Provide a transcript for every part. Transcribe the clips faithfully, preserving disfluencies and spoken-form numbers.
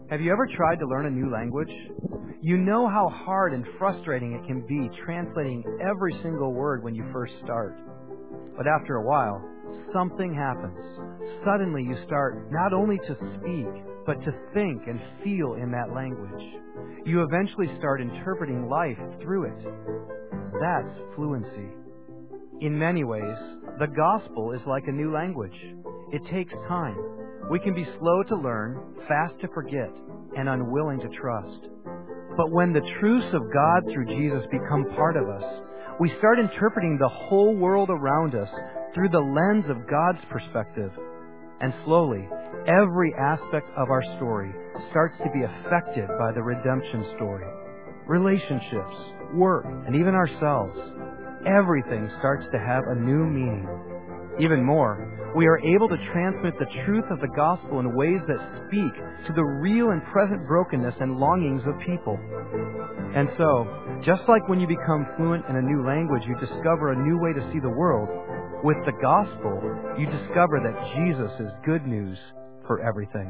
Have you ever tried to learn a new language? You know how hard and frustrating it can be translating every single word when you first start. But after a while, something happens. Suddenly you start not only to speak, but to think and feel in that language. You eventually start interpreting life through it. That's fluency. In many ways, the gospel is like a new language. It takes time. We can be slow to learn, fast to forget, and unwilling to trust. But when the truths of God through Jesus become part of us, we start interpreting the whole world around us through the lens of God's perspective. And slowly, every aspect of our story starts to be affected by the redemption story. Relationships, work, and even ourselves. Everything starts to have a new meaning. Even more, we are able to transmit the truth of the gospel in ways that speak to the real and present brokenness and longings of people. And so, just like when you become fluent in a new language, you discover a new way to see the world, with the gospel, you discover that Jesus is good news for everything.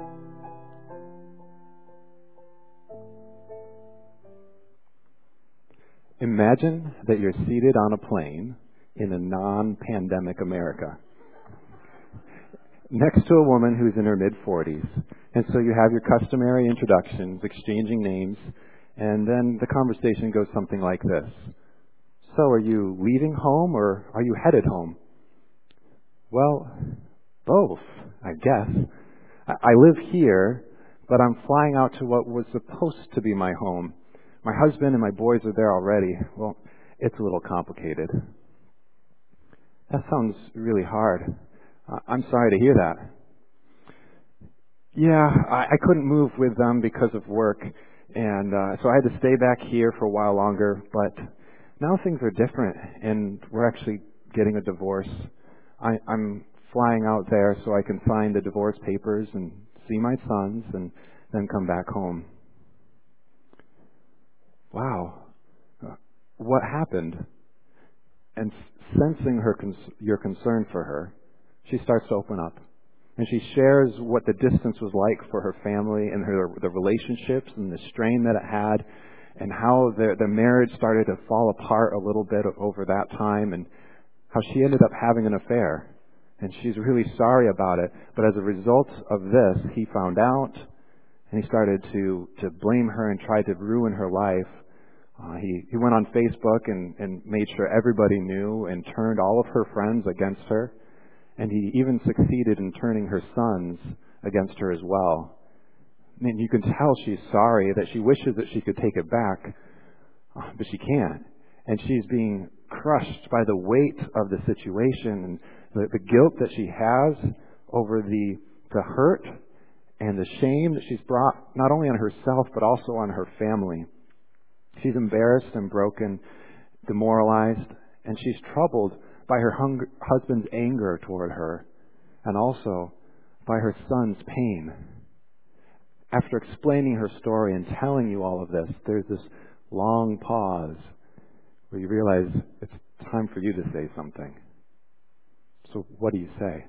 Imagine that you're seated on a plane in a non-pandemic America, next to a woman who's in her mid-forties. And so you have your customary introductions, exchanging names, and then the conversation goes something like this. So are you leaving home or are you headed home? Well, both, I guess. I, I live here, but I'm flying out to what was supposed to be my home. My husband and my boys are there already. Well, it's a little complicated. That sounds really hard. I'm sorry to hear that. Yeah, I, I couldn't move with them because of work, and uh, so I had to stay back here for a while longer, but now things are different, and we're actually getting a divorce. I, I'm flying out there so I can sign the divorce papers and see my sons and then come back home. Wow. Uh, what happened? And sensing her cons- your concern for her, she starts to open up. And she shares what the distance was like for her family and her the relationships and the strain that it had, and how the, the marriage started to fall apart a little bit over that time, and how she ended up having an affair. And she's really sorry about it. But as a result of this, he found out, and he started to, to blame her and try to ruin her life. Uh, he, he went on Facebook and, and made sure everybody knew and turned all of her friends against her. And he even succeeded in turning her sons against her as well. I mean, you can tell she's sorry, that she wishes that she could take it back, uh, but she can't. And she's being crushed by the weight of the situation and the, the guilt that she has over the, the hurt and the shame that she's brought not only on herself but also on her family. She's embarrassed and broken, demoralized, and she's troubled by her hung- husband's anger toward her, and also by her son's pain. After explaining her story and telling you all of this, there's this long pause where you realize it's time for you to say something. So what do you say?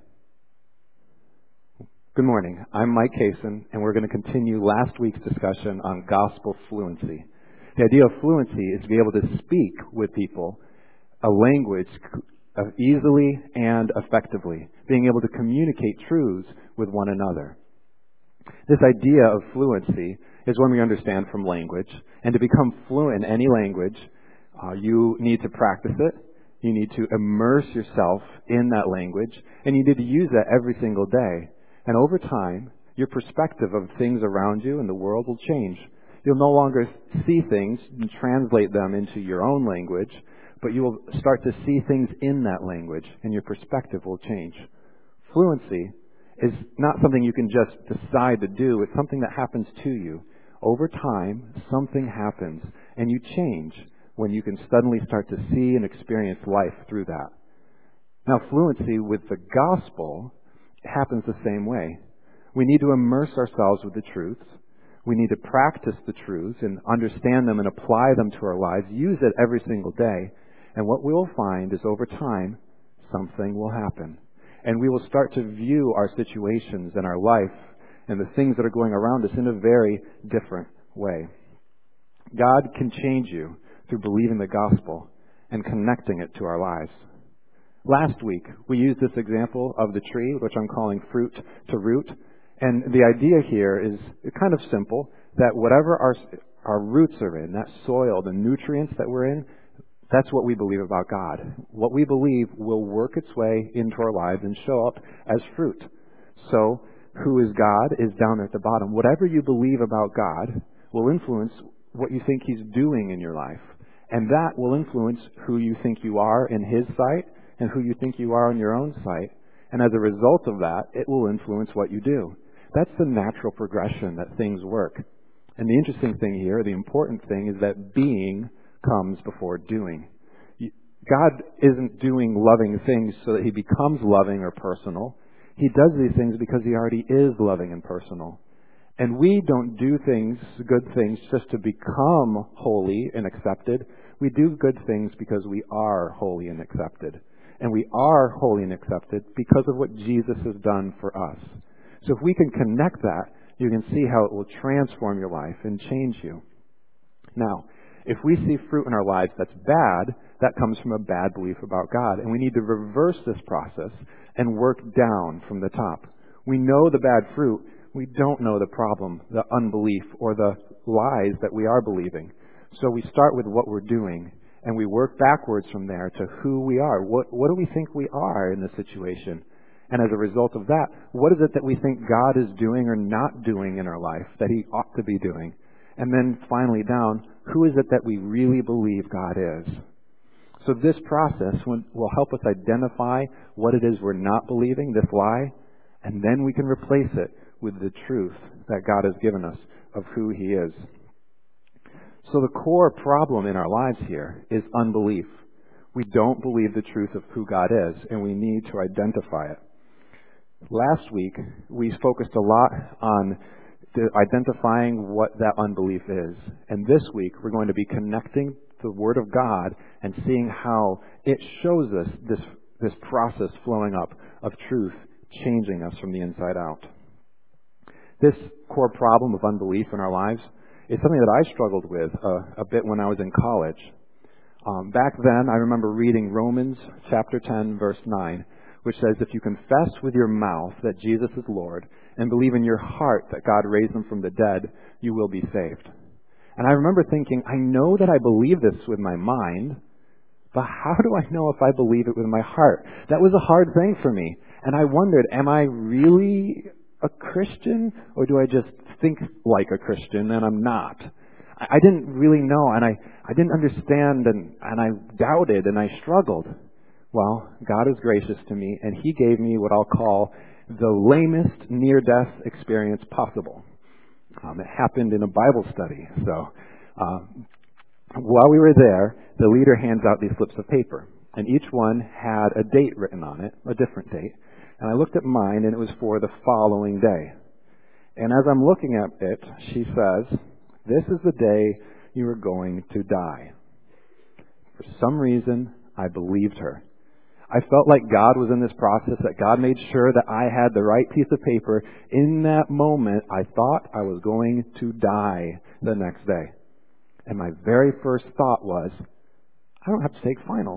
Good morning. I'm Mike Kaysen, and we're going to continue last week's discussion on gospel fluency. The idea of fluency is to be able to speak with people a language easily and effectively, being able to communicate truths with one another. This idea of fluency is one we understand from language, and to become fluent in any language, uh, you need to practice it, you need to immerse yourself in that language, and you need to use that every single day. And over time, your perspective of things around you and the world will change. You'll no longer see things and translate them into your own language, but you will start to see things in that language, and your perspective will change. Fluency is not something you can just decide to do. It's something that happens to you. Over time, something happens, and you change when you can suddenly start to see and experience life through that. Now, fluency with the gospel happens the same way. We need to immerse ourselves with the truths. We need to practice the truths and understand them and apply them to our lives, use it every single day. And what we will find is over time, something will happen. And we will start to view our situations and our life and the things that are going around us in a very different way. God can change you through believing the gospel and connecting it to our lives. Last week, we used this example of the tree, which I'm calling fruit to root. And the idea here is kind of simple, that whatever our, our roots are in, that soil, the nutrients that we're in, that's what we believe about God. What we believe will work its way into our lives and show up as fruit. So, who is God is down there at the bottom. Whatever you believe about God will influence what you think He's doing in your life. And that will influence who you think you are in His sight and who you think you are on your own sight. And as a result of that, it will influence what you do. That's the natural progression that things work. And the interesting thing here, the important thing, is that being comes before doing. God isn't doing loving things so that He becomes loving or personal. He does these things because He already is loving and personal. And we don't do things, good things, just to become holy and accepted. We do good things because we are holy and accepted. And we are holy and accepted because of what Jesus has done for us. So if we can connect that, you can see how it will transform your life and change you. Now, if we see fruit in our lives that's bad, that comes from a bad belief about God. And we need to reverse this process and work down from the top. We know the bad fruit. We don't know the problem, the unbelief, or the lies that we are believing. So we start with what we're doing, and we work backwards from there to who we are. What, what do we think we are in this situation? And as a result of that, what is it that we think God is doing or not doing in our life that He ought to be doing? And then finally down, who is it that we really believe God is? So this process will help us identify what it is we're not believing, this lie, and then we can replace it with the truth that God has given us of who He is. So the core problem in our lives here is unbelief. We don't believe the truth of who God is, and we need to identify it. Last week, we focused a lot on the identifying what that unbelief is. And this week, we're going to be connecting the Word of God and seeing how it shows us this, this process flowing up of truth, changing us from the inside out. This core problem of unbelief in our lives is something that I struggled with a, a bit when I was in college. Um, back then, I remember reading Romans chapter ten, verse nine, which says, if you confess with your mouth that Jesus is Lord and believe in your heart that God raised Him from the dead, you will be saved. And I remember thinking, I know that I believe this with my mind, but how do I know if I believe it with my heart? That was a hard thing for me. And I wondered, am I really a Christian, or do I just think like a Christian and I'm not? I didn't really know, and I, I didn't understand, and, and I doubted, and I struggled. Well, God is gracious to me, and He gave me what I'll call the lamest near-death experience possible. Um, it happened in a Bible study. So um, while we were there, the leader hands out these slips of paper, and each one had a date written on it, a different date. And I looked at mine, and it was for the following day. And as I'm looking at it, she says, this is the day you are going to die. For some reason, I believed her. I felt like God was in this process, that God made sure that I had the right piece of paper. In that moment, I thought I was going to die the next day. And my very first thought was, I don't have to take finals.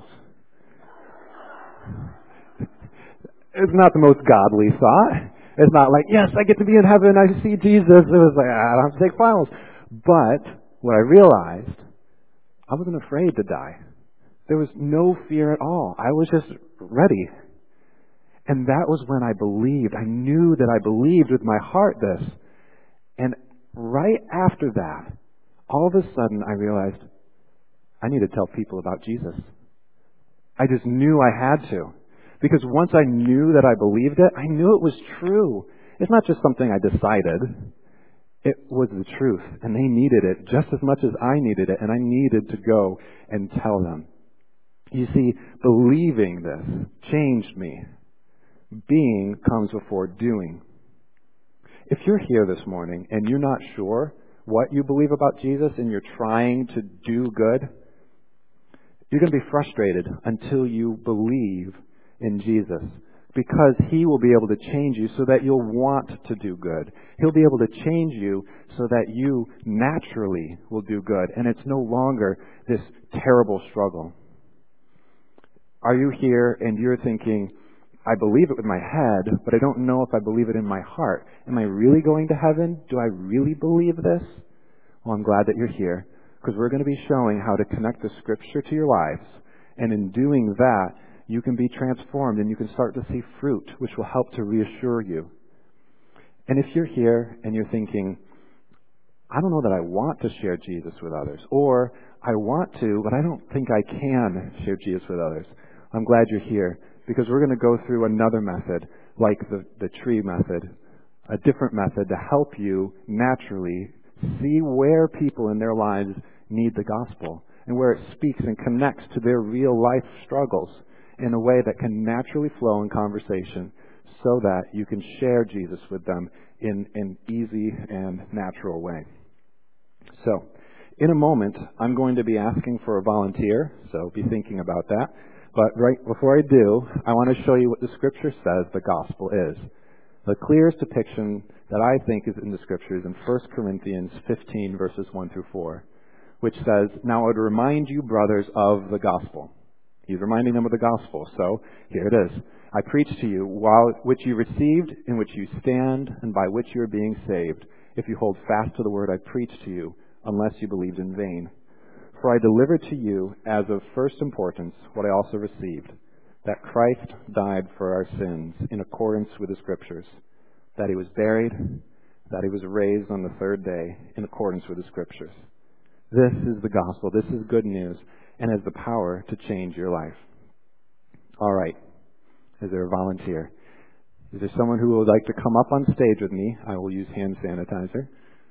It's not the most godly thought. It's not like, yes, I get to be in heaven, I see Jesus. It was like, I don't have to take finals. But what I realized, I wasn't afraid to die. There was no fear at all. I was just ready. And that was when I believed. I knew that I believed with my heart this. And right after that, all of a sudden I realized I need to tell people about Jesus. I just knew I had to. Because once I knew that I believed it, I knew it was true. It's not just something I decided. It was the truth. And they needed it just as much as I needed it. And I needed to go and tell them. You see, believing this changed me. Being comes before doing. If you're here this morning and you're not sure what you believe about Jesus and you're trying to do good, you're going to be frustrated until you believe in Jesus. because He will be able to change you so that you'll want to do good. He'll be able to change you so that you naturally will do good, and it's no longer this terrible struggle. Are you here and you're thinking, I believe it with my head, but I don't know if I believe it in my heart. Am I really going to heaven? Do I really believe this? Well, I'm glad that you're here, because we're going to be showing how to connect the Scripture to your lives. And in doing that, you can be transformed and you can start to see fruit, which will help to reassure you. And if you're here and you're thinking, I don't know that I want to share Jesus with others, or I want to, but I don't think I can share Jesus with others, I'm glad you're here, because we're going to go through another method, like the, the tree method, a different method to help you naturally see where people in their lives need the gospel and where it speaks and connects to their real life struggles in a way that can naturally flow in conversation so that you can share Jesus with them in an easy and natural way. So, in a moment, I'm going to be asking for a volunteer, so be thinking about that. But right before I do, I want to show you what the Scripture says the gospel is. The clearest depiction that I think is in the Scriptures in First Corinthians fifteen, verses one through four, which says, "Now I would remind you, brothers, of the gospel." He's reminding them of the gospel. So here it is. "I preach to you, while which you received, in which you stand, and by which you are being saved, if you hold fast to the word I preached to you, unless you believed in vain. For I delivered to you as of first importance what I also received, that Christ died for our sins in accordance with the Scriptures, that He was buried, that He was raised on the third day in accordance with the Scriptures." This is the gospel. This is good news, and has the power to change your life. All right. Is there a volunteer? Is there someone who would like to come up on stage with me? I will use hand sanitizer.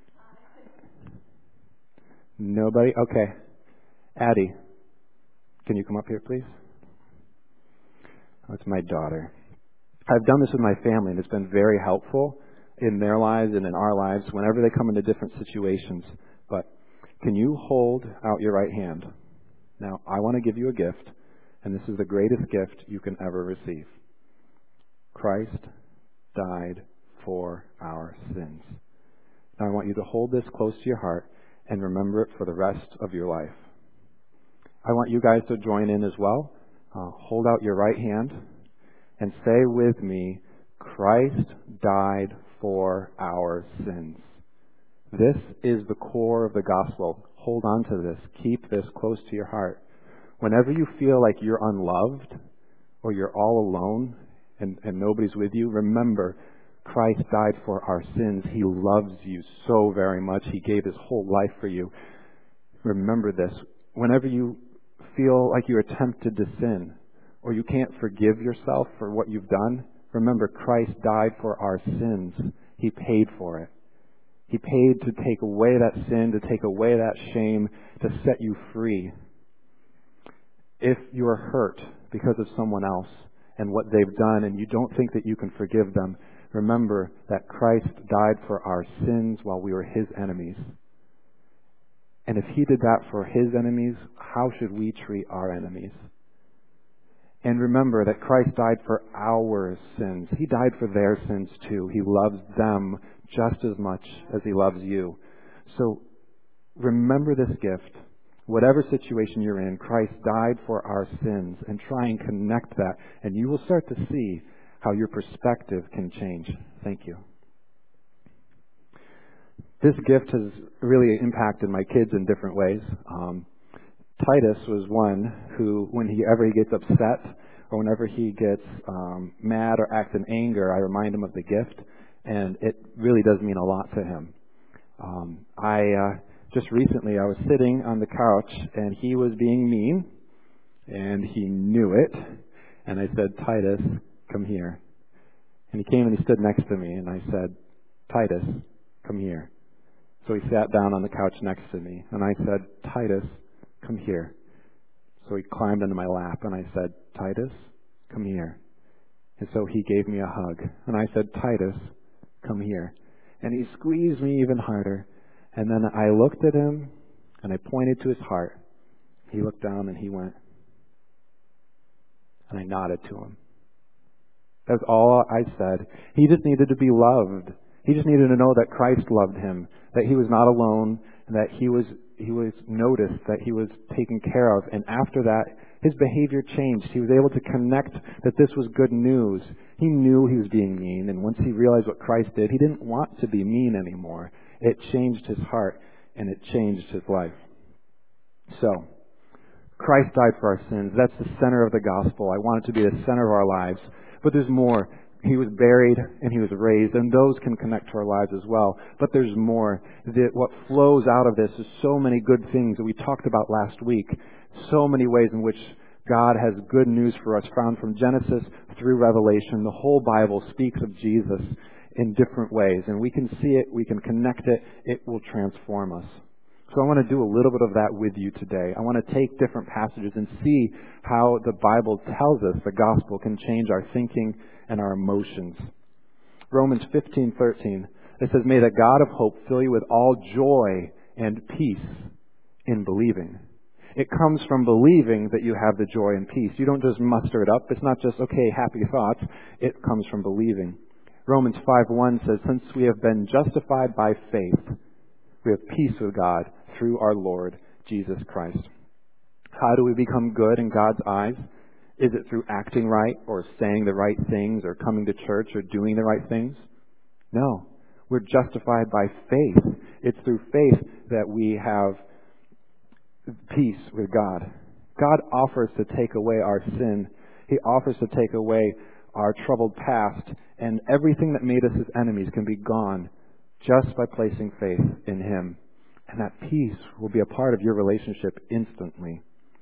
Nobody? Okay. Addie, can you come up here, please? That's my daughter. I've done this with my family, and it's been very helpful in their lives and in our lives whenever they come into different situations. But can you hold out your right hand? Now, I want to give you a gift, and this is the greatest gift you can ever receive. Christ died for our sins. Now, I want you to hold this close to your heart and remember it for the rest of your life. I want you guys to join in as well. Uh, hold out your right hand and say with me, "Christ died for our sins." This is the core of the gospel. Hold on to this. Keep this close to your heart. Whenever you feel like you're unloved or you're all alone and, and nobody's with you, remember, Christ died for our sins. He loves you so very much. He gave His whole life for you. Remember this. Whenever you feel like you're tempted to sin or you can't forgive yourself for what you've done, remember, Christ died for our sins. He paid for it. He paid to take away that sin, to take away that shame, to set you free. If you are hurt because of someone else and what they've done and you don't think that you can forgive them, remember that Christ died for our sins while we were His enemies. And if He did that for His enemies, how should we treat our enemies? And remember that Christ died for our sins. He died for their sins too. He loves them just as much as He loves you. So remember this gift. Whatever situation you're in, Christ died for our sins, and try and connect that, and you will start to see how your perspective can change. Thank you. This gift has really impacted my kids in different ways. Um, Titus was one who, whenever he gets upset or whenever he gets um, mad or acts in anger, I remind him of the gift, and it really does mean a lot to him. Um, I uh, just recently I was sitting on the couch and he was being mean, and he knew it. And I said, "Titus, come here." And he came and he stood next to me, and I said, "Titus, come here." So he sat down on the couch next to me, and I said, "Titus, come here." So he climbed into my lap, and I said, "Titus, come here." And so he gave me a hug, and I said, "Titus, come here." And he squeezed me even harder. And then I looked at him, and I pointed to his heart. He looked down, and he went. And I nodded to him. That's all I said. He just needed to be loved. He just needed to know that Christ loved him, that he was not alone, and that he was he was noticed, that he was taken care of. And after that, his behavior changed. He was able to connect that this was good news. He knew he was being mean, and once he realized what Christ did, he didn't want to be mean anymore. It changed his heart, and it changed his life. So, Christ died for our sins. That's the center of the gospel. I want it to be the center of our lives. But there's more. He was buried and he was raised, and those can connect to our lives as well. But there's more. That what flows out of this is so many good things that we talked about last week. So many ways in which God has good news for us, found from Genesis through Revelation. The whole Bible speaks of Jesus in different ways, and we can see it, we can connect it, it will transform us. So I want to do a little bit of that with you today. I want to take different passages and see how the Bible tells us the gospel can change our thinking and our emotions. Romans fifteen thirteen, it says, "May the God of hope fill you with all joy and peace in believing." It comes from believing that you have the joy and peace. You don't just muster it up. It's not just, okay, happy thoughts. It comes from believing. Romans five one says, "Since we have been justified by faith, we have peace with God through our Lord Jesus Christ." How do we become good in God's eyes? Is it through acting right or saying the right things or coming to church or doing the right things? No. We're justified by faith. It's through faith that we have peace with God. God offers to take away our sin. He offers to take away our troubled past, and everything that made us his enemies can be gone just by placing faith in him. And that peace will be a part of your relationship instantly.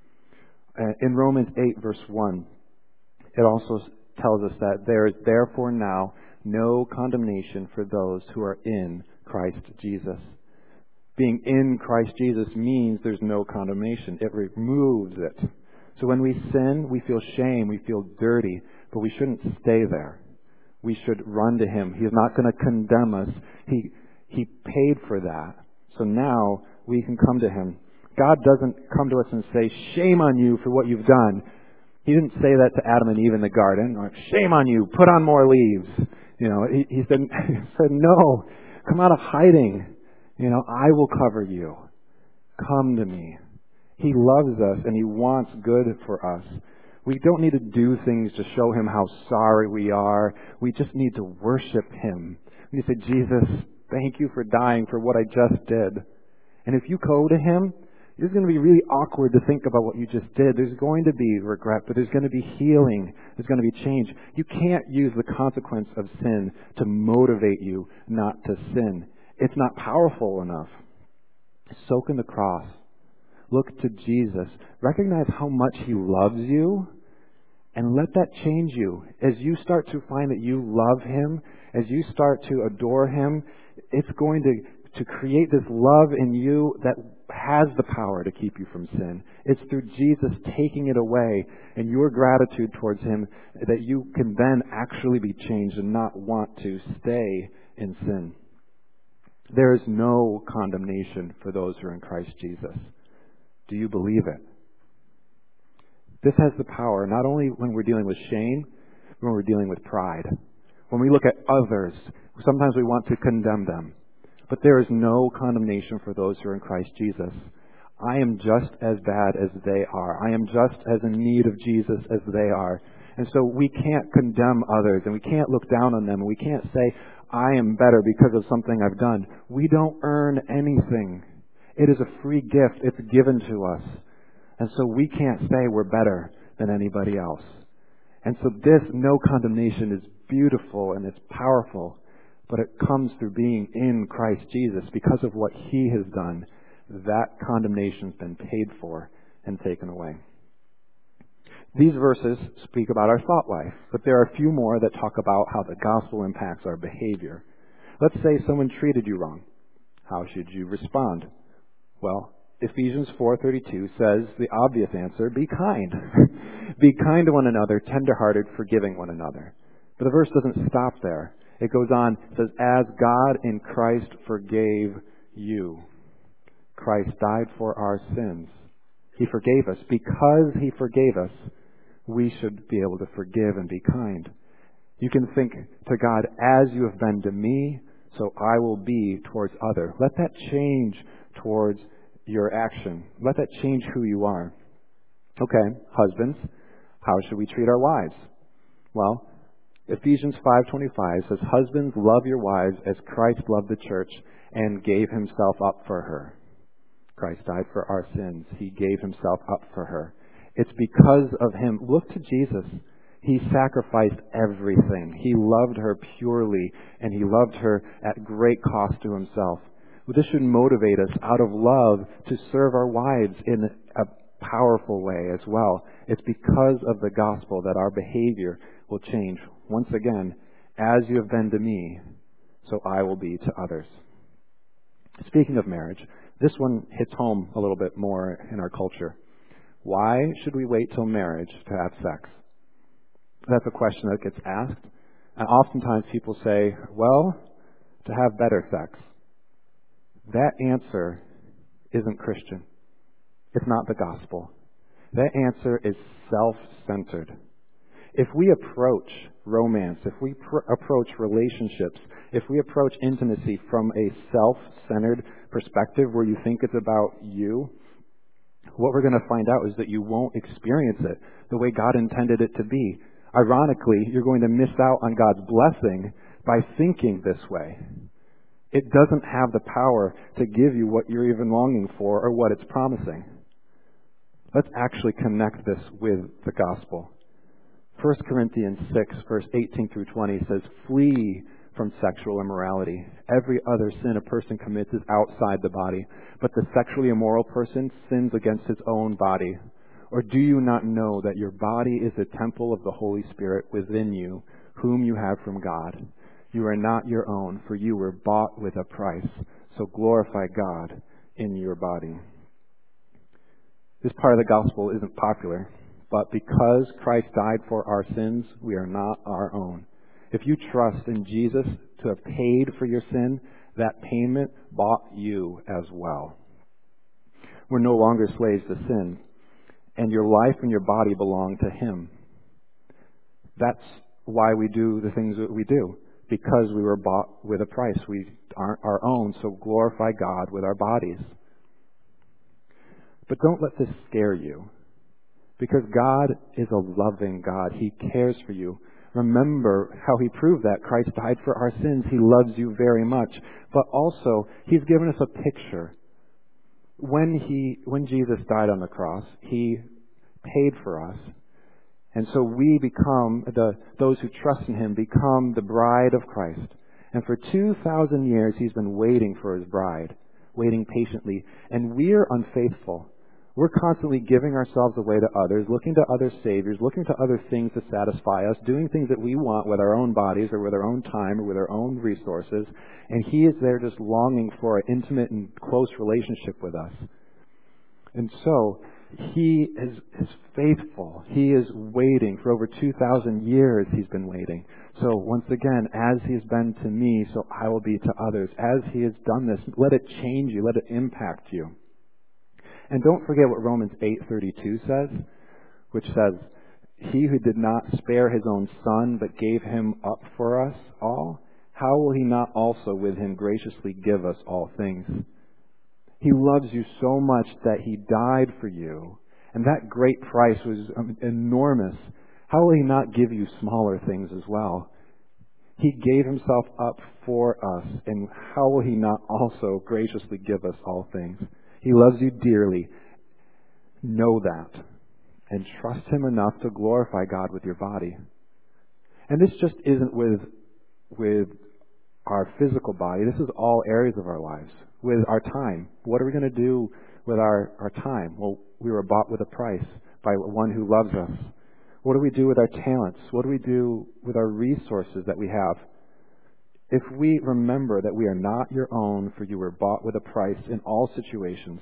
Uh, in Romans eight, verse one, it also tells us that there is therefore now no condemnation for those who are in Christ Jesus. Being in Christ Jesus means there's no condemnation. It removes it. So when we sin, we feel shame, we feel dirty, but we shouldn't stay there. We should run to him. He is not going to condemn us. He He paid for that. So now we can come to him. God doesn't come to us and say, "Shame on you for what you've done." He didn't say that to Adam and Eve in the garden. Or, "Shame on you, put on more leaves." You know, he, he said, he said, "No, come out of hiding. You know, I will cover you. Come to me." He loves us and he wants good for us. We don't need to do things to show him how sorry we are. We just need to worship him. We need to say, "Jesus, thank you for dying for what I just did." And if you go to him, it's going to be really awkward to think about what you just did. There's going to be regret, but there's going to be healing. There's going to be change. You can't use the consequence of sin to motivate you not to sin. It's not powerful enough. Soak in the cross. Look to Jesus. Recognize how much he loves you, and let that change you. As you start to find that you love him, as you start to adore him, it's going to, to create this love in you that has the power to keep you from sin. It's through Jesus taking it away and your gratitude towards him that you can then actually be changed and not want to stay in sin. There is no condemnation for those who are in Christ Jesus. Do you believe it? This has the power not only when we're dealing with shame, but when we're dealing with pride. When we look at others, sometimes we want to condemn them. But there is no condemnation for those who are in Christ Jesus. I am just as bad as they are. I am just as in need of Jesus as they are. And so we can't condemn others, and we can't look down on them, and we can't say, "I am better because of something I've done." We don't earn anything. It is a free gift. It's given to us. And so we can't say we're better than anybody else. And so this no condemnation is beautiful and it's powerful, but it comes through being in Christ Jesus because of what he has done. That condemnation's been paid for and taken away. These verses speak about our thought life, but there are a few more that talk about how the gospel impacts our behavior. Let's say someone treated you wrong. How should you respond? Well, Ephesians four thirty-two says the obvious answer, be kind. Be kind to one another, tender-hearted, forgiving one another. But the verse doesn't stop there. It goes on, it says, as God in Christ forgave you. Christ died for our sins. He forgave us. Because he forgave us, we should be able to forgive and be kind. You can think to God, as you have been to me, so I will be towards others. Let that change towards your action. Let that change who you are. Okay, husbands, how should we treat our wives? Well, Ephesians five twenty-five says, husbands, love your wives as Christ loved the church and gave himself up for her. Christ died for our sins. He gave himself up for her. It's because of him. Look to Jesus. He sacrificed everything. He loved her purely, and he loved her at great cost to himself. Well, this should motivate us out of love to serve our wives in a powerful way as well. It's because of the gospel that our behavior will change. Once again, as you have been to me, so I will be to others. Speaking of marriage, this one hits home a little bit more in our culture. Why should we wait till marriage to have sex? That's a question that gets asked. And oftentimes people say, well, to have better sex. That answer isn't Christian. It's not the gospel. That answer is self-centered. If we approach romance, if we pr- approach relationships, if we approach intimacy from a self-centered perspective where you think it's about you, what we're going to find out is that you won't experience it the way God intended it to be. Ironically, you're going to miss out on God's blessing by thinking this way. It doesn't have the power to give you what you're even longing for or what it's promising. Let's actually connect this with the gospel. First Corinthians six, verse eighteen through twenty says, flee from sexual immorality. Every other sin a person commits is outside the body, but the sexually immoral person sins against his own body. Or do you not know that your body is a temple of the Holy Spirit within you, whom you have from God? You are not your own, for you were bought with a price. So glorify God in your body. This part of the gospel isn't popular, but because Christ died for our sins, we are not our own. If you trust in Jesus to have paid for your sin, that payment bought you as well. We're no longer slaves to sin, and your life and your body belong to Him. That's why we do the things that we do, because we were bought with a price. We aren't our own, so glorify God with our bodies. But don't let this scare you, because God is a loving God. He cares for you. Remember how He proved that. Christ died for our sins. He loves you very much. But also, He's given us a picture. When He, when Jesus died on the cross, He paid for us. And so we become, the those who trust in Him become the bride of Christ. And for two thousand years, He's been waiting for His bride, waiting patiently. And we're unfaithful. We're constantly giving ourselves away to others, looking to other saviors, looking to other things to satisfy us, doing things that we want with our own bodies or with our own time or with our own resources. And He is there just longing for an intimate and close relationship with us. And so He is, is faithful. He is waiting. For over two thousand years He's been waiting. So once again, as He has been to me, so I will be to others. As He has done this, let it change you. Let it impact you. And don't forget what Romans eight thirty-two says, which says, He who did not spare His own Son, but gave Him up for us all, how will He not also with Him graciously give us all things? He loves you so much that He died for you, and that great price was enormous. How will He not give you smaller things as well? He gave Himself up for us, and how will He not also graciously give us all things? He loves you dearly. Know that. And trust Him enough to glorify God with your body. And this just isn't with, with our physical body. This is all areas of our lives. With our time. What are we going to do with our, our time? Well, we were bought with a price by one who loves us. What do we do with our talents? What do we do with our resources that we have? If we remember that we are not your own, for you were bought with a price in all situations,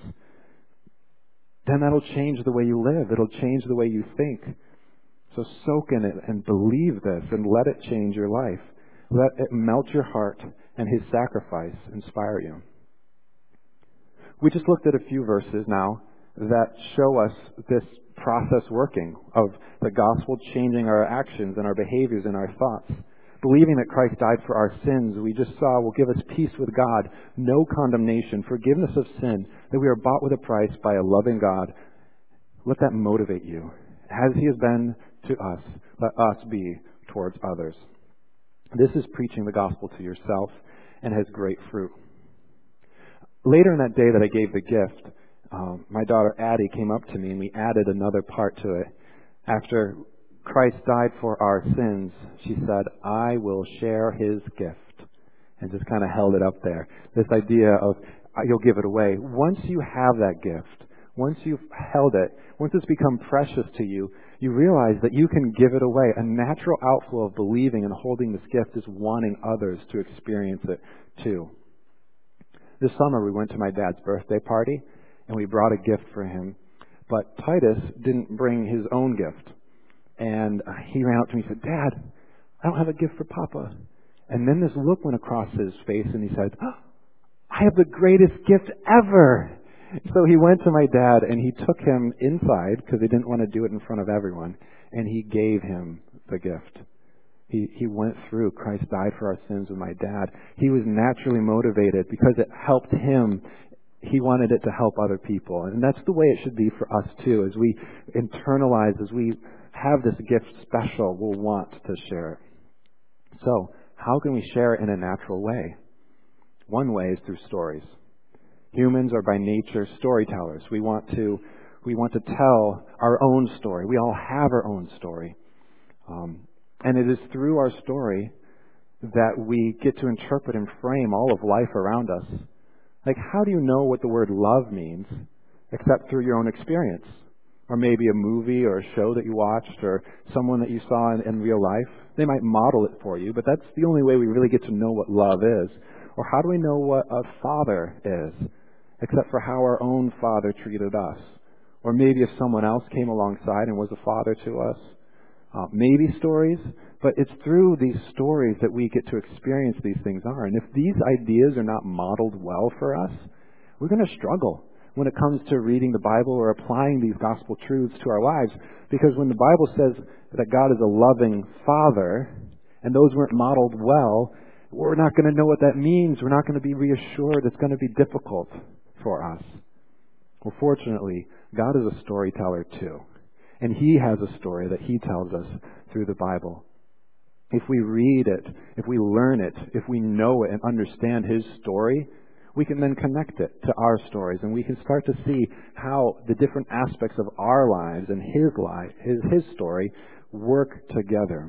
then that'll change the way you live. It'll change the way you think. So soak in it and believe this and let it change your life. Let it melt your heart and His sacrifice inspire you. We just looked at a few verses now that show us this process working of the gospel changing our actions and our behaviors and our thoughts. Believing that Christ died for our sins, we just saw, will give us peace with God, no condemnation, forgiveness of sin, that we are bought with a price by a loving God. Let that motivate you. As He has been to us, let us be towards others. This is preaching the gospel to yourself and has great fruit. Later in that day that I gave the gift, um, my daughter Addie came up to me and we added another part to it. After Christ died for our sins, she said, I will share His gift. And just kind of held it up there. This idea of uh, you'll give it away. Once you have that gift, once you've held it, once it's become precious to you, you realize that you can give it away. A natural outflow of believing and holding this gift is wanting others to experience it too. This summer we went to my dad's birthday party and we brought a gift for him. But Titus didn't bring his own gift. And he ran up to me and said, Dad, I don't have a gift for Papa. And then this look went across his face and he said, oh, I have the greatest gift ever. So he went to my dad and he took him inside because he didn't want to do it in front of everyone. And he gave him the gift. He, he went through Christ died for our sins with my dad. He was naturally motivated because it helped him. He wanted it to help other people. And that's the way it should be for us too. As we internalize, as we have this gift special, we'll want to share it. So, how can we share it in a natural way? One way is through stories. Humans are by nature storytellers. We want to we want to tell our own story. We all have our own story. Um, and it is through our story that we get to interpret and frame all of life around us. Like, how do you know what the word love means except through your own experience? Or maybe a movie or a show that you watched or someone that you saw in, in real life. They might model it for you, but that's the only way we really get to know what love is. Or how do we know what a father is, except for how our own father treated us? Or maybe if someone else came alongside and was a father to us. Uh, maybe stories, but it's through these stories that we get to experience these things are. And if these ideas are not modeled well for us, we're going to struggle when it comes to reading the Bible or applying these gospel truths to our lives. Because when the Bible says that God is a loving Father, and those weren't modeled well, we're not going to know what that means. We're not going to be reassured. It's going to be difficult for us. Well, fortunately, God is a storyteller too. And He has a story that He tells us through the Bible. If we read it, if we learn it, if we know it and understand His story, we can then connect it to our stories, and we can start to see how the different aspects of our lives and His life, His His story, work together.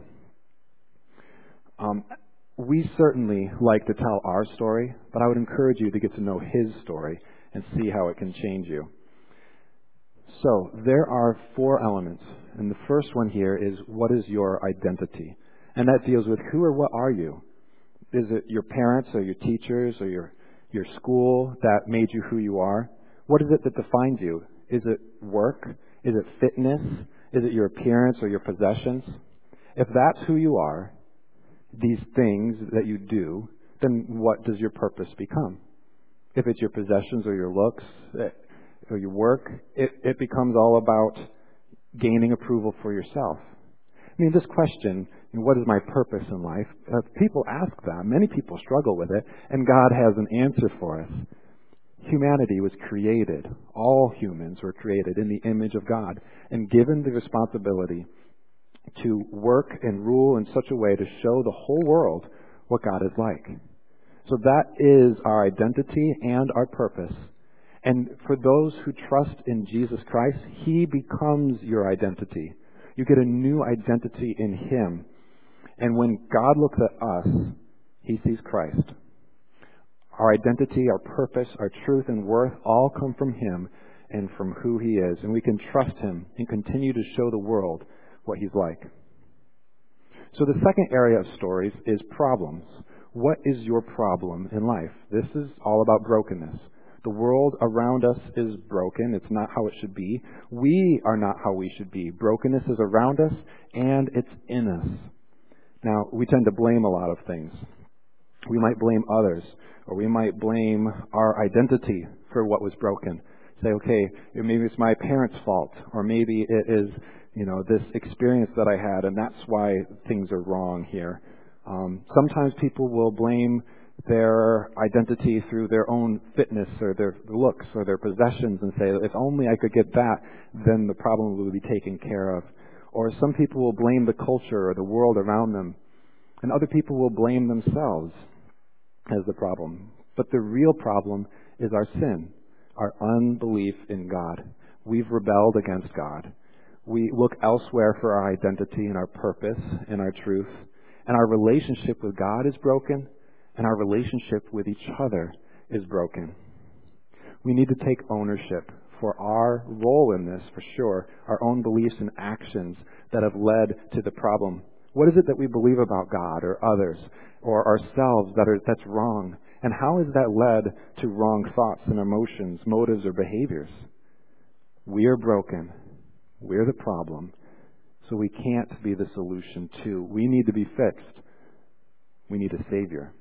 Um, we certainly like to tell our story, but I would encourage you to get to know His story and see how it can change you. So there are four elements, and the first one here is, what is your identity? And that deals with who or what are you? Is it your parents or your teachers or your your school that made you who you are? What is it that defines you? Is it work? Is it fitness? Is it your appearance or your possessions? If that's who you are, these things that you do, then what does your purpose become? If it's your possessions or your looks or your work, it, it becomes all about gaining approval for yourself. I mean, this question, what is my purpose in life? Uh, people ask that. Many people struggle with it, and God has an answer for us. Humanity was created. All humans were created in the image of God and given the responsibility to work and rule in such a way to show the whole world what God is like. So that is our identity and our purpose. And for those who trust in Jesus Christ, He becomes your identity. You get a new identity in Him. And when God looks at us, He sees Christ. Our identity, our purpose, our truth and worth all come from Him and from who He is. And we can trust Him and continue to show the world what He's like. So the second area of stories is problems. What is your problem in life? This is all about brokenness. The world around us is broken. It's not how it should be. We are not how we should be. Brokenness is around us and it's in us. Now, we tend to blame a lot of things. We might blame others, or we might blame our identity for what was broken. Say, okay, maybe it's my parents' fault, or maybe it is, you know, this experience that I had, and that's why things are wrong here. Um, sometimes people will blame their identity through their own fitness or their looks or their possessions and say, if only I could get that, then the problem will be taken care of. Or some people will blame the culture or the world around them, and other people will blame themselves as the problem. But the real problem is our sin, our unbelief in God. We've rebelled against God. We look elsewhere for our identity and our purpose and our truth, and our relationship with God is broken, and our relationship with each other is broken. We need to take ownership for our role in this, for sure, our own beliefs and actions that have led to the problem. What is it that we believe about God or others or ourselves that are that's wrong? And how has that led to wrong thoughts and emotions, motives, or behaviors? We are broken. We're the problem. So we can't be the solution too. We need to be fixed. We need a Savior.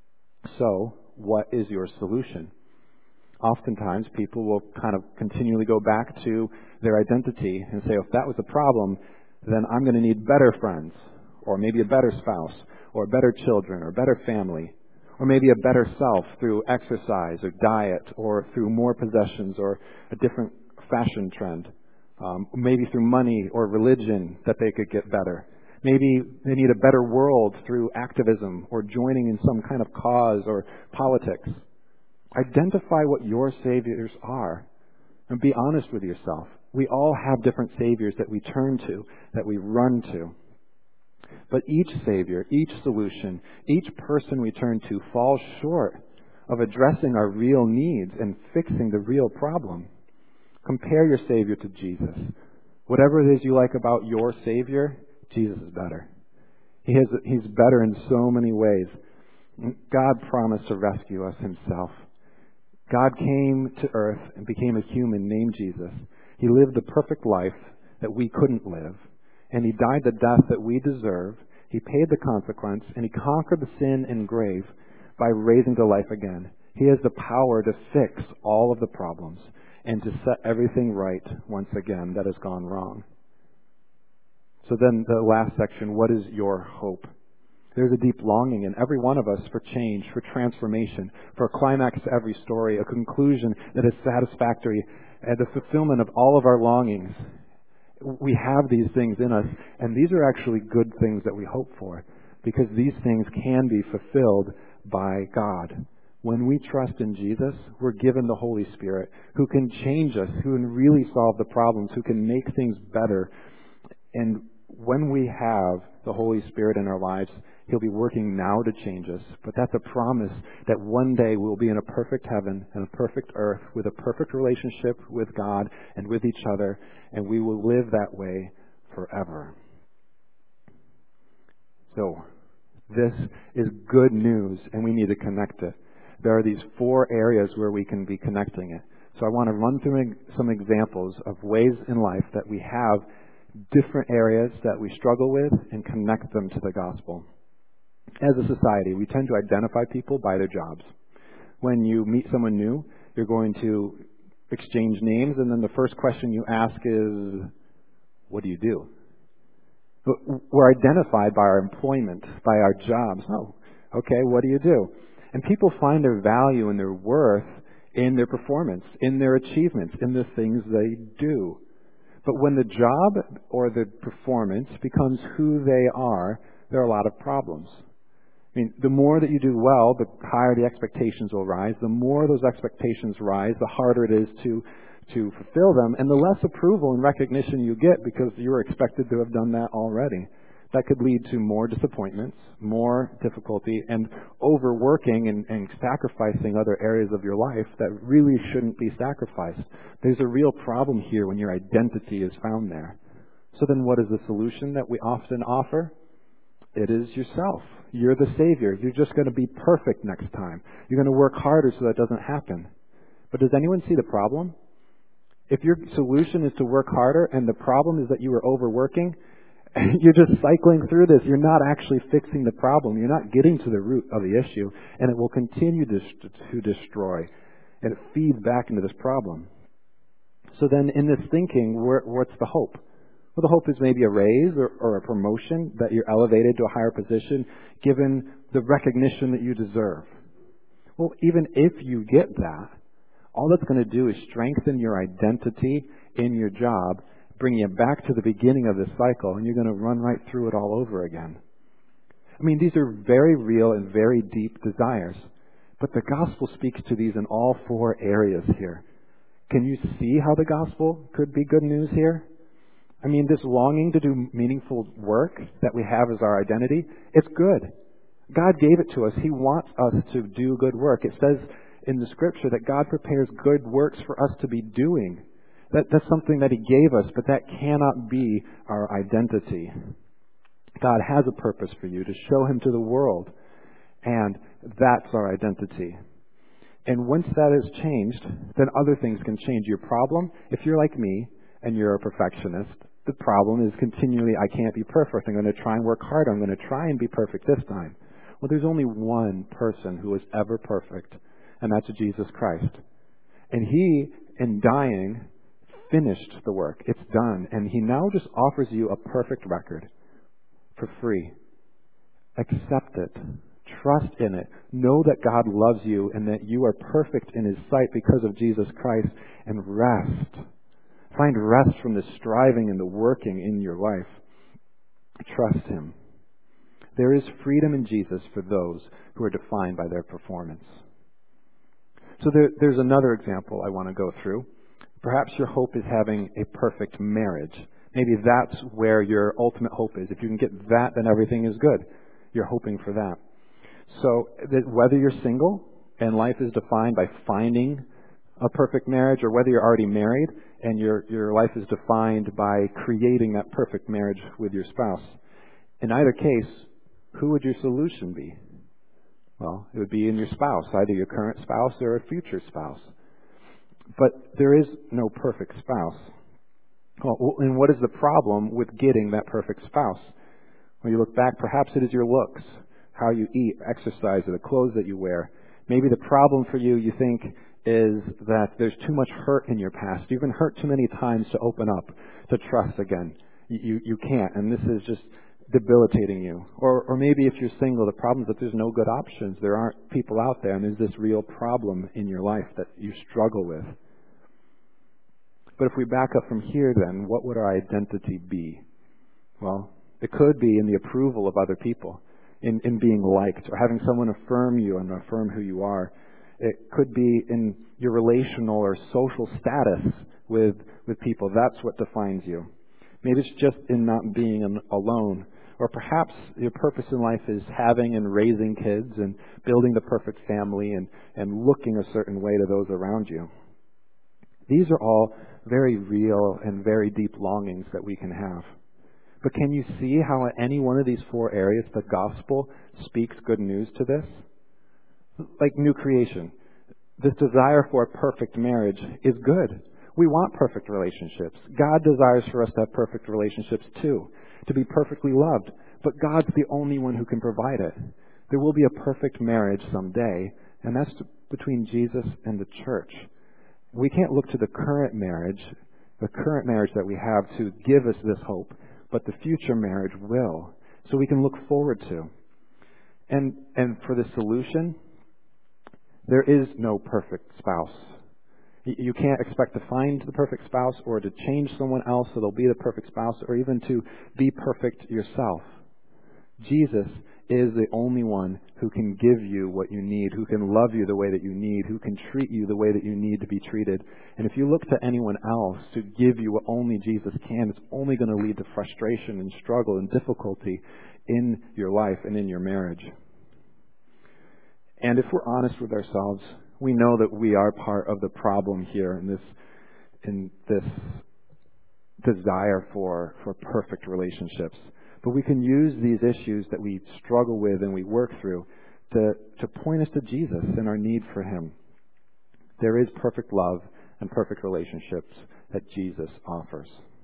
So, what is your solution? Oftentimes, people will kind of continually go back to their identity and say, if that was a problem, then I'm going to need better friends, or maybe a better spouse, or better children, or better family, or maybe a better self through exercise or diet, or through more possessions, or a different fashion trend, um, maybe through money or religion that they could get better. Maybe they need a better world through activism or joining in some kind of cause or politics. Identify what your saviors are and be honest with yourself. We all have different saviors that we turn to, that we run to. But each savior, each solution, each person we turn to falls short of addressing our real needs and fixing the real problem. Compare your Savior to Jesus. Whatever it is you like about your Savior, Jesus is better. He has, he's better in so many ways. God promised to rescue us himself. God came to earth and became a human named Jesus. He lived the perfect life that we couldn't live. And he died the death that we deserve. He paid the consequence, and he conquered the sin and grave by raising to life again. He has the power to fix all of the problems and to set everything right once again that has gone wrong. So then the last section, what is your hope? There's a deep longing in every one of us for change, for transformation, for a climax to every story, a conclusion that is satisfactory, and the fulfillment of all of our longings. We have these things in us, and these are actually good things that we hope for, because these things can be fulfilled by God. When we trust in Jesus, we're given the Holy Spirit, who can change us, who can really solve the problems, who can make things better. And when we have the Holy Spirit in our lives, he'll be working now to change us. But that's a promise that one day we'll be in a perfect heaven and a perfect earth with a perfect relationship with God and with each other, and we will live that way forever. So, this is good news, and we need to connect it. There are these four areas where we can be connecting it. So I want to run through some examples of ways in life that we have different areas that we struggle with and connect them to the gospel. As a society, we tend to identify people by their jobs. When you meet someone new, you're going to exchange names, and then the first question you ask is, what do you do? We're identified by our employment, by our jobs. Oh, okay, what do you do? And people find their value and their worth in their performance, in their achievements, in the things they do. But when the job or the performance becomes who they are, there are a lot of problems. I mean, the more that you do well, the higher the expectations will rise. The more those expectations rise, the harder it is to to fulfill them, and the less approval and recognition you get because you were expected to have done that already. That could lead to more disappointments, more difficulty, and overworking and, and sacrificing other areas of your life that really shouldn't be sacrificed. There's a real problem here when your identity is found there. So then what is the solution that we often offer? It is yourself. You're the Savior. You're just going to be perfect next time. You're going to work harder so that doesn't happen. But does anyone see the problem? If your solution is to work harder and the problem is that you are overworking, you're just cycling through this. You're not actually fixing the problem. You're not getting to the root of the issue, and it will continue to, to destroy. And it feeds back into this problem. So then in this thinking, where, what's the hope? Well, the hope is maybe a raise or, or a promotion, that you're elevated to a higher position, given the recognition that you deserve. Well, even if you get that, all that's going to do is strengthen your identity in your job, bring you back to the beginning of this cycle, and you're going to run right through it all over again. I mean, these are very real and very deep desires, but the gospel speaks to these in all four areas here. Can you see how the gospel could be good news here? I mean, this longing to do meaningful work that we have as our identity, it's good. God gave it to us. He wants us to do good work. It says in the scripture that God prepares good works for us to be doing. That, that's something that He gave us, but that cannot be our identity. God has a purpose for you to show Him to the world, and that's our identity. And once that is changed, then other things can change. Your problem, if you're like me and you're a perfectionist, the problem is continually, I can't be perfect. I'm going to try and work hard. I'm going to try and be perfect this time. Well, there's only one person who is ever perfect, and that's Jesus Christ. And He, in dying, finished the work. It's done. And He now just offers you a perfect record for free. Accept it. Trust in it. Know that God loves you and that you are perfect in His sight because of Jesus Christ, and rest. Find rest from the striving and the working in your life. Trust Him. There is freedom in Jesus for those who are defined by their performance. So there, there's another example I want to go through. Perhaps your hope is having a perfect marriage. Maybe that's where your ultimate hope is. If you can get that, then everything is good. You're hoping for that. So that whether you're single and life is defined by finding a perfect marriage, or whether you're already married and your your life is defined by creating that perfect marriage with your spouse, in either case, who would your solution be? Well, it would be in your spouse, either your current spouse or a future spouse. But there is no perfect spouse. Well, and what is the problem with getting that perfect spouse? When you look back, perhaps it is your looks, how you eat, exercise, or the clothes that you wear. Maybe the problem for you, you think, is that there's too much hurt in your past. You've been hurt too many times to open up, to trust again. You, you, you can't, and this is just debilitating you. Or, or maybe if you're single, the problem is that there's no good options. There aren't people out there, and there's this real problem in your life that you struggle with. But if we back up from here, then, what would our identity be? Well, it could be in the approval of other people, in, in being liked, or having someone affirm you and affirm who you are. It could be in your relational or social status with, with people. That's what defines you. Maybe it's just in not being an, alone. Or perhaps your purpose in life is having and raising kids and building the perfect family and, and looking a certain way to those around you. These are all very real and very deep longings that we can have. But can you see how in any one of these four areas the gospel speaks good news to this? Like new creation. This desire for a perfect marriage is good. We want perfect relationships. God desires for us to have perfect relationships too, to be perfectly loved. But God's the only one who can provide it. There will be a perfect marriage someday, and that's between Jesus and the church. We can't look to the current marriage, the current marriage that we have, to give us this hope, but the future marriage will, so we can look forward to. And and for the solution, there is no perfect spouse. You can't expect to find the perfect spouse or to change someone else so they'll be the perfect spouse, or even to be perfect yourself. Jesus is the only one who can give you what you need, who can love you the way that you need, who can treat you the way that you need to be treated. And if you look to anyone else to give you what only Jesus can, it's only going to lead to frustration and struggle and difficulty in your life and in your marriage. And if we're honest with ourselves, we know that we are part of the problem here in this in this desire for, for perfect relationships. But we can use these issues that we struggle with and we work through to, to point us to Jesus and our need for Him. There is perfect love and perfect relationships that Jesus offers.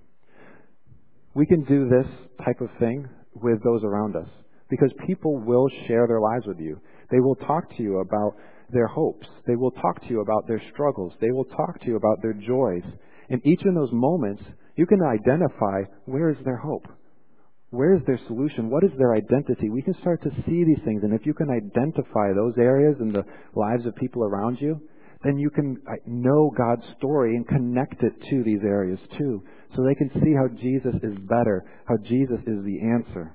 We can do this type of thing with those around us because people will share their lives with you. They will talk to you about their hopes. They will talk to you about their struggles. They will talk to you about their joys. in each of those moments, you can identify where is their hope. Where is their solution? What is their identity? We can start to see these things. And if you can identify those areas in the lives of people around you, then you can know God's story and connect it to these areas too. So they can see how Jesus is better, how Jesus is the answer.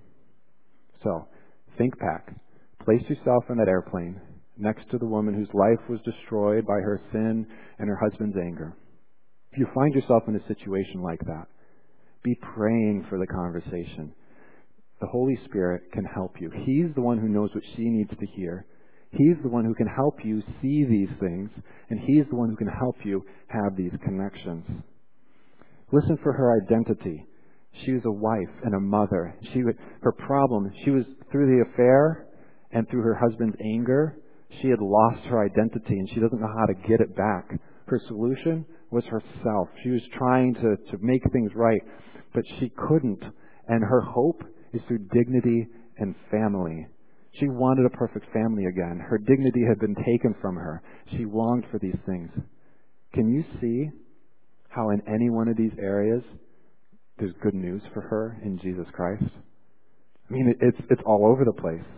So, think back. Place yourself in that airplane next to the woman whose life was destroyed by her sin and her husband's anger. If you find yourself in a situation like that, be praying for the conversation. The Holy Spirit can help you. He's the one who knows what she needs to hear. He's the one who can help you see these things, and He's the one who can help you have these connections. Listen for her identity. She was a wife and a mother. She would, her problem, she was through the affair and through her husband's anger, she had lost her identity, and she doesn't know how to get it back. Her solution was herself. She was trying to, to make things right, but she couldn't. And her hope is through dignity and family. She wanted a perfect family again. Her dignity had been taken from her. She longed for these things. Can you see how in any one of these areas there's good news for her in Jesus Christ? I mean, it's it's all over the place.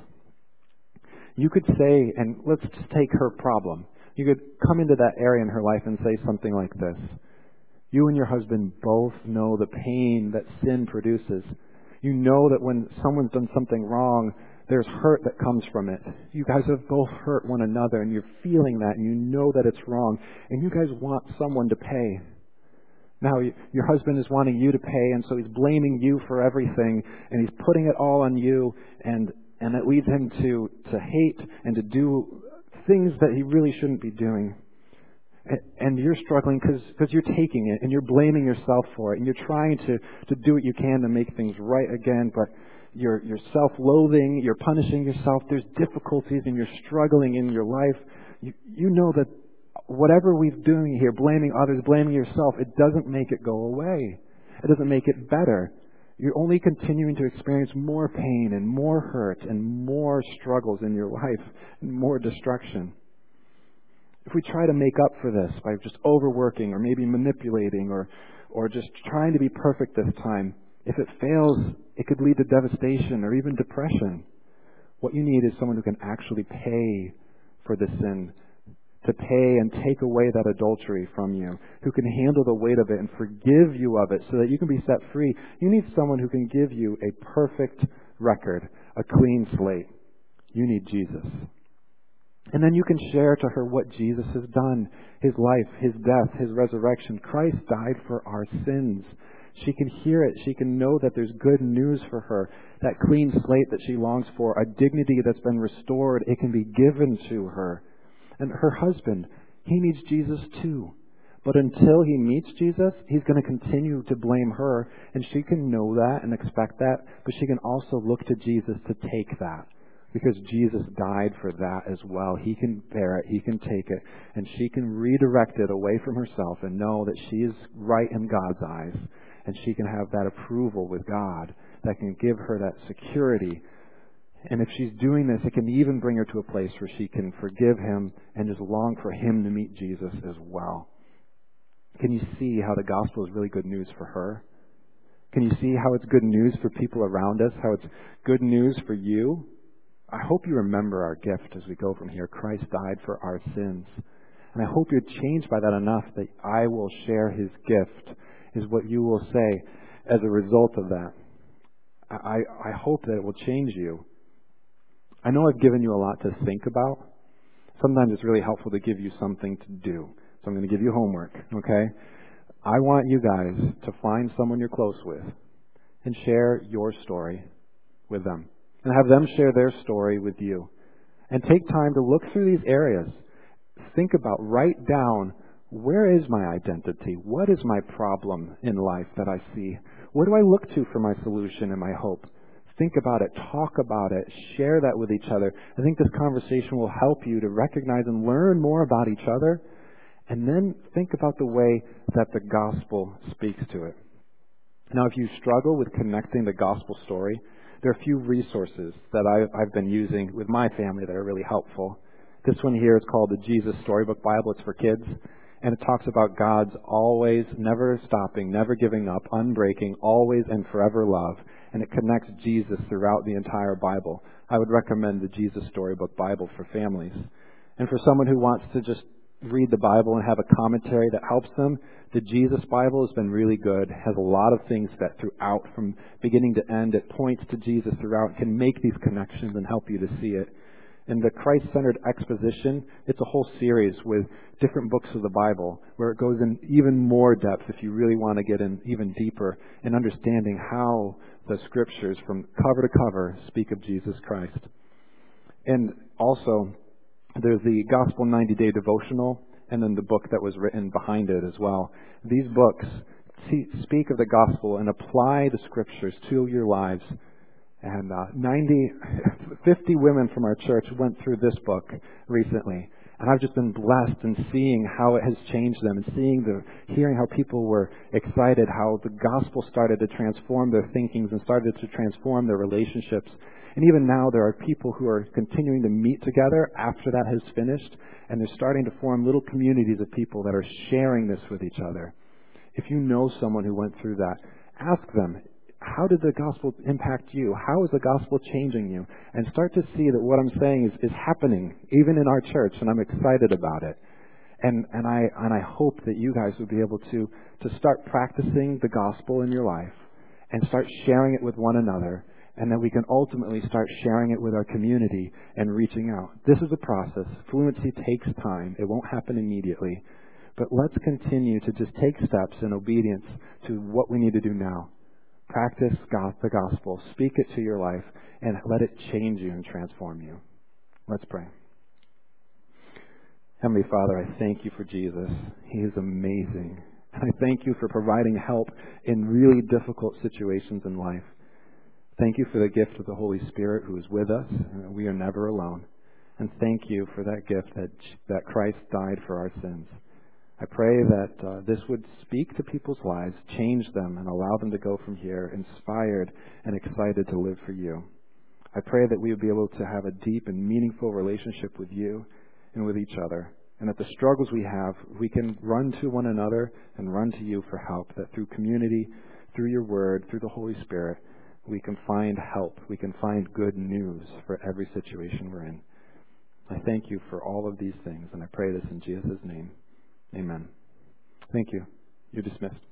You could say, and let's just take her problem. You could come into that area in her life and say something like this. You and your husband both know the pain that sin produces. You know that when someone's done something wrong, there's hurt that comes from it. You guys have both hurt one another, and you're feeling that, and you know that it's wrong, and you guys want someone to pay. Now, your husband is wanting you to pay, and so he's blaming you for everything, and he's putting it all on you, and and it leads him to, to hate and to do things that he really shouldn't be doing. And, and you're struggling because because you're taking it, and you're blaming yourself for it, and you're trying to, to do what you can to make things right again, but you're, you're self-loathing, you're punishing yourself, there's difficulties, and you're struggling in your life. You, you know that whatever we're doing here, blaming others, blaming yourself, it doesn't make it go away. It doesn't make it better. You're only continuing to experience more pain and more hurt and more struggles in your life and more destruction. If we try to make up for this by just overworking or maybe manipulating or, or just trying to be perfect this time, if it fails, it could lead to devastation or even depression. What you need is someone who can actually pay for the sin, to pay and take away that adultery from you, who can handle the weight of it and forgive you of it so that you can be set free. You need someone who can give you a perfect record, a clean slate. You need Jesus. And then you can share to her what Jesus has done, His life, His death, His resurrection. Christ died for our sins. She can hear it. She can know that there's good news for her, that clean slate that she longs for, a dignity that's been restored. It can be given to her. And her husband, he needs Jesus too. But until he meets Jesus, he's going to continue to blame her. And she can know that and expect that. But she can also look to Jesus to take that. Because Jesus died for that as well. He can bear it. He can take it. And she can redirect it away from herself and know that she is right in God's eyes. And she can have that approval with God that can give her that security. And if she's doing this, it can even bring her to a place where she can forgive him and just long for him to meet Jesus as well. Can you see how the gospel is really good news for her? Can you see how it's good news for people around us? How it's good news for you? I hope you remember our gift as we go from here. Christ died for our sins. And I hope you're changed by that enough that I will share His gift, is what you will say as a result of that. I, I hope that it will change you. I know I've given you a lot to think about. Sometimes it's really helpful to give you something to do. So I'm going to give you homework, okay? I want you guys to find someone you're close with and share your story with them. And have them share their story with you. And take time to look through these areas. Think about, write down, where is my identity? What is my problem in life that I see? What do I look to for my solution and my hope? Think about it, talk about it, share that with each other. I think this conversation will help you to recognize and learn more about each other, and then think about the way that the gospel speaks to it. Now, if you struggle with connecting the gospel story, there are a few resources that I, I've been using with my family that are really helpful. This one here is called the Jesus Storybook Bible. It's for kids. And it talks about God's always, never stopping, never giving up, unbreaking, always and forever love. And it connects Jesus throughout the entire Bible. I would recommend the Jesus Storybook Bible for families. And for someone who wants to just read the Bible and have a commentary that helps them, the Jesus Bible has been really good. It has a lot of things that throughout, from beginning to end, it points to Jesus throughout, can make these connections and help you to see it. And the Christ-centered exposition, it's a whole series with different books of the Bible where it goes in even more depth if you really want to get in even deeper in understanding how the Scriptures from cover to cover speak of Jesus Christ. And also, there's the Gospel ninety-Day Devotional and then the book that was written behind it as well. These books speak of the Gospel and apply the Scriptures to your lives. And uh, ninety, fifty women from our church went through this book recently. And I've just been blessed in seeing how it has changed them and seeing the, hearing how people were excited, how the gospel started to transform their thinkings and started to transform their relationships. And even now there are people who are continuing to meet together after that has finished, and they're starting to form little communities of people that are sharing this with each other. If you know someone who went through that, ask them, how did the gospel impact you? How is the gospel changing you? And start to see that what I'm saying is, is happening, even in our church, and I'm excited about it. And and I and I hope that you guys will be able to to start practicing the gospel in your life and start sharing it with one another, and that we can ultimately start sharing it with our community and reaching out. This is a process. Fluency takes time. It won't happen immediately. But let's continue to just take steps in obedience to what we need to do now. Practice the gospel. Speak it to your life and let it change you and transform you. Let's pray. Heavenly Father, I thank you for Jesus. He is amazing. And I thank you for providing help in really difficult situations in life. Thank you for the gift of the Holy Spirit who is with us, and we are never alone. And thank you for that gift that that Christ died for our sins. I pray that uh, this would speak to people's lives, change them, and allow them to go from here inspired and excited to live for you. I pray that we would be able to have a deep and meaningful relationship with you and with each other, and that the struggles we have, we can run to one another and run to you for help, that through community, through your word, through the Holy Spirit, we can find help. We can find good news for every situation we're in. I thank you for all of these things, and I pray this in Jesus' name. Amen. Thank you. You're dismissed.